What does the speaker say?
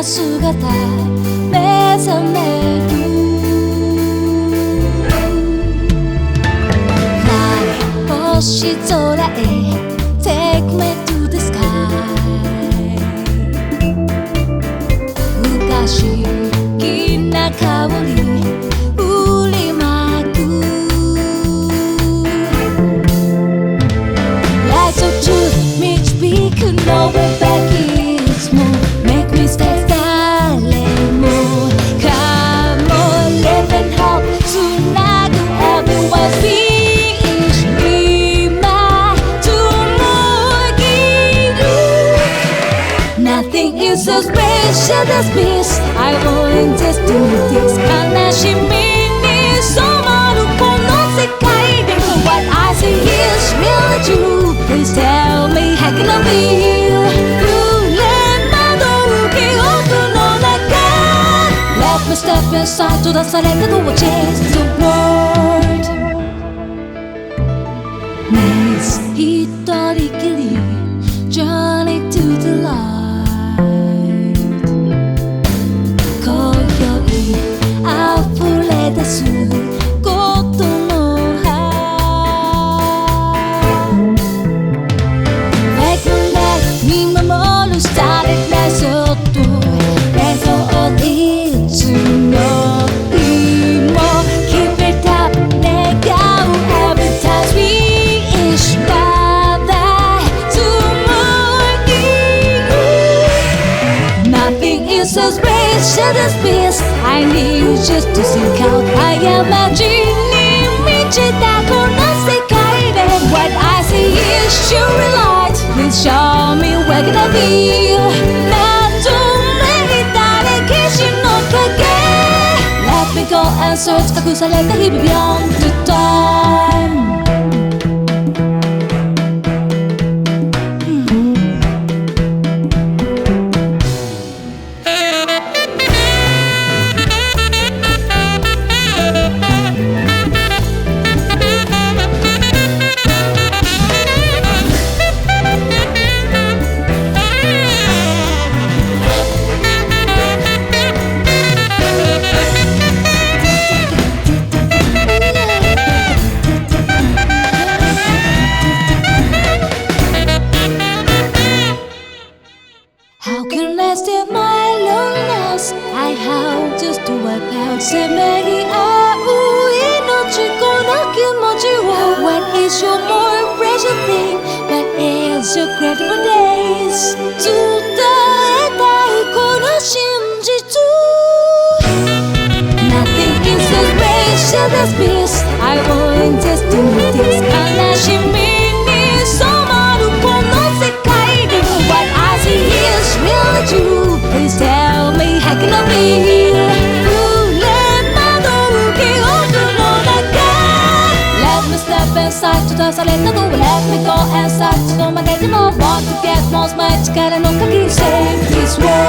な姿目覚める Fly 星空へ Take me to the sky 不可思議な香り振りまく Lights of truth 導く Nowhere back is more Make me stay silent more Come on, live and hope つなぐ Everyone's speech 今紡ぎる Nothing is so special as this I want just to this 悲しみに染まるこの世界で What I see is really true Please tell me how can I feel Let me step inside 閉ざされたドア Chase the world Needs 一人きり Journey to the light 今宵溢れ出すことの葉 Make me let 見守る Starlit night そっと目そういつの日も Keep it up 願う Every time we each other 紡ぎる Nothing is so special as this I need you just to sink out 過ちに満ちたこの世界で What I see is surely light Please show me where can I be 謎めいた歴史の影 Let me go and search 隠された日々 Beyond the time How can I stay my loneliness? I have just to wipe out せめぎ合う命この気持ちを What is your more precious thing? What is your grateful days? 伝えたいこの真実 Nothing is so special as this I want just to this 悲しみに染まるこの世界で What I see is really true Please tell me how can I feel 触れ惑う記憶の中 Let me step inside 閉ざされたドア Let me go inside そのまででも Want to get most my 力の限り Save this world